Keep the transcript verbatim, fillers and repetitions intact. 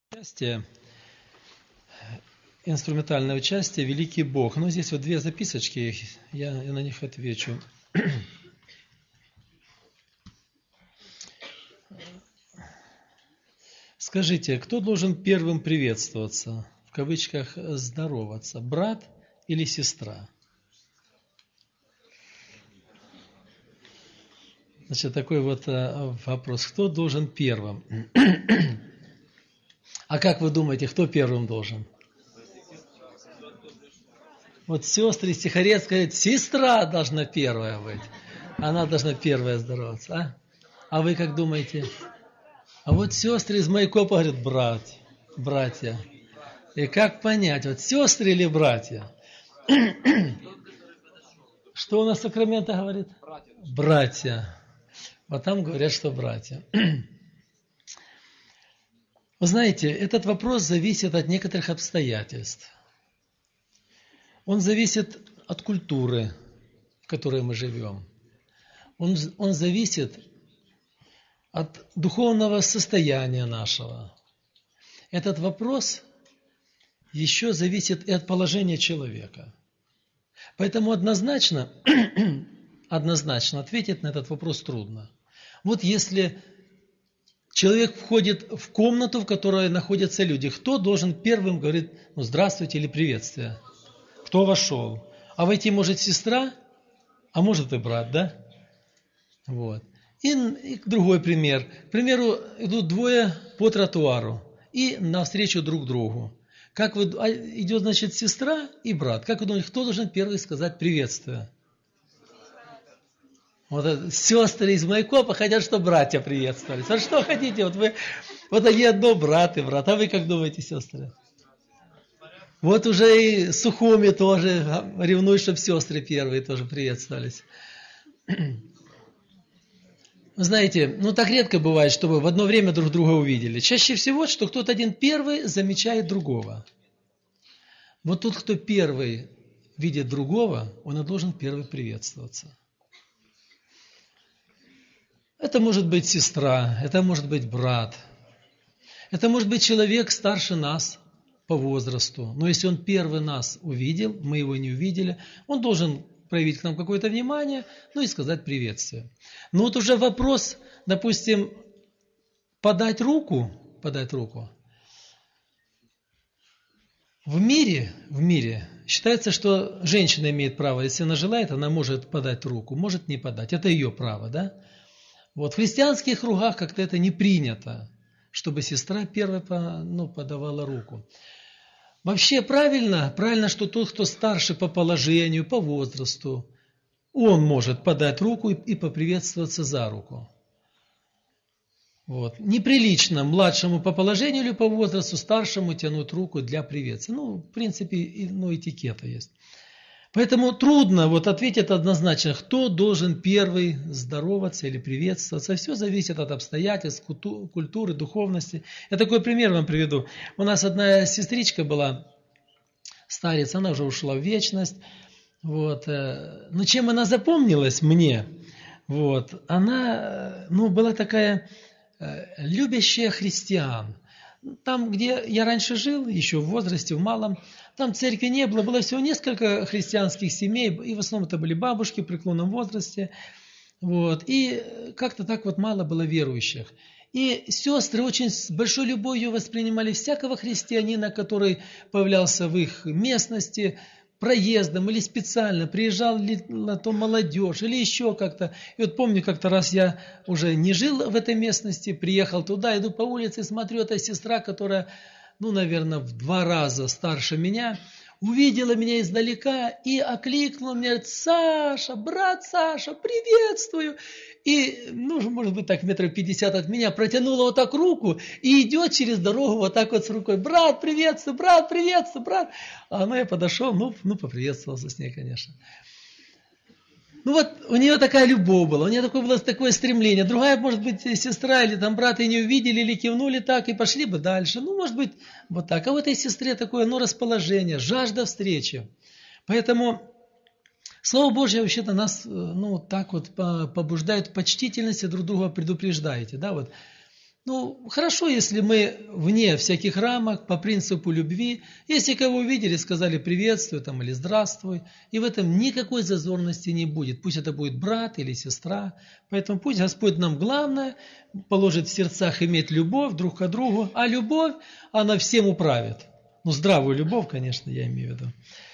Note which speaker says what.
Speaker 1: Участие, инструментальное участие, великий Бог. Но здесь вот две записочки, я, я на них отвечу. Скажите, кто должен первым приветствоваться, в кавычках здороваться, брат или сестра? Значит, такой вот вопрос, кто должен первым? А как вы думаете, кто первым должен? Вот сестры Стихарец говорят, сестра должна первая быть. Она должна первая здороваться. А, а вы как думаете? А вот сестры из Майкопа говорят, брат, братья. И как понять, вот сестры или братья? Что у нас Сакраменто говорит? Братья. Вот там говорят, что братья. Вы знаете, этот вопрос зависит от некоторых обстоятельств. Он зависит от культуры, в которой мы живем. Он, он зависит от духовного состояния нашего. Этот вопрос еще зависит и от положения человека. Поэтому однозначно, однозначно ответить на этот вопрос трудно. Вот если человек входит в комнату, в которой находятся люди, кто должен первым говорить, ну, здравствуйте или приветствие? Кто вошел? А войти может сестра, а может и брат, да? Вот. И, и другой пример. К примеру, идут двое по тротуару и навстречу друг другу. Как вы, идет, значит, сестра и брат. Как вы думаете, кто должен первый сказать приветствие? Вот это, сестры из Майкопа хотят, чтобы братья приветствовались. Вот что хотите? Вот вы, вот они одно, брат и брат. А вы как думаете, сестры? Вот уже и Сухуми тоже ревнует, чтобы сестры первые тоже приветствовались. Знаете, ну так редко бывает, чтобы в одно время друг друга увидели. Чаще всего, что кто-то один первый замечает другого. Вот тот, кто первый видит другого, он и должен первый приветствоваться. Это может быть сестра, это может быть брат, это может быть человек старше нас по возрасту. Но если он первый нас увидел, мы его не увидели, он должен проявить к нам какое-то внимание, ну и сказать приветствие. Но вот уже вопрос, допустим, подать руку, подать руку. В мире, в мире считается, что женщина имеет право, если она желает, она может подать руку, может не подать. Это ее право, да? Вот в христианских кругах как-то это не принято, чтобы сестра первая ну, подавала руку. Вообще правильно, правильно, что тот, кто старше по положению, по возрасту, он может подать руку и, и поприветствоваться за руку. Вот. Неприлично младшему по положению или по возрасту, старшему тянуть руку для приветствия. Ну, в принципе, ну, этикета есть. Поэтому трудно вот ответить однозначно, кто должен первый здороваться или приветствоваться. Все зависит от обстоятельств, культуры, духовности. Я такой пример вам приведу. У нас одна сестричка была, старец, она уже ушла в вечность. Вот. Но чем она запомнилась мне? Вот. Она ну, была такая любящая христиан. Там, где я раньше жил, еще в возрасте, в малом, там церкви не было, было всего несколько христианских семей, и в основном это были бабушки в преклонном возрасте, вот, и как-то так вот мало было верующих. И сестры очень с большой любовью воспринимали всякого христианина, который появлялся в их местности, проездом или специально, приезжал ли на то молодежь или еще как-то. И вот помню, как-то раз я уже не жил в этой местности, приехал туда, иду по улице, смотрю, эта сестра, которая, ну, наверное, в два раза старше меня, увидела меня издалека и окликнула меня, говорит, Саша, брат Саша, приветствую. И, ну, может быть, так метров пятьдесят от меня, протянула вот так руку и идет через дорогу вот так вот с рукой. Брат, приветствую, брат, приветствую, брат. А ну, я подошел, ну, ну, поприветствовался с ней, конечно. Ну вот, у нее такая любовь была, у нее такое было такое стремление. Другая, может быть, сестра или там брат и не увидели, или кивнули так, и пошли бы дальше. Ну, может быть, вот так. А в этой сестре такое, ну, расположение, жажда встречи. Поэтому Слово Божье вообще-то нас, ну, так вот побуждает к почтительности, друг друга предупреждаете, да, вот. Ну, хорошо, если мы вне всяких рамок, по принципу любви, если кого увидели, сказали приветствую там, или здравствуй, и в этом никакой зазорности не будет. Пусть это будет брат или сестра. Поэтому пусть Господь нам главное положит в сердцах иметь любовь друг к другу, а любовь, она всем управит. Ну, здравую любовь, конечно, я имею в виду.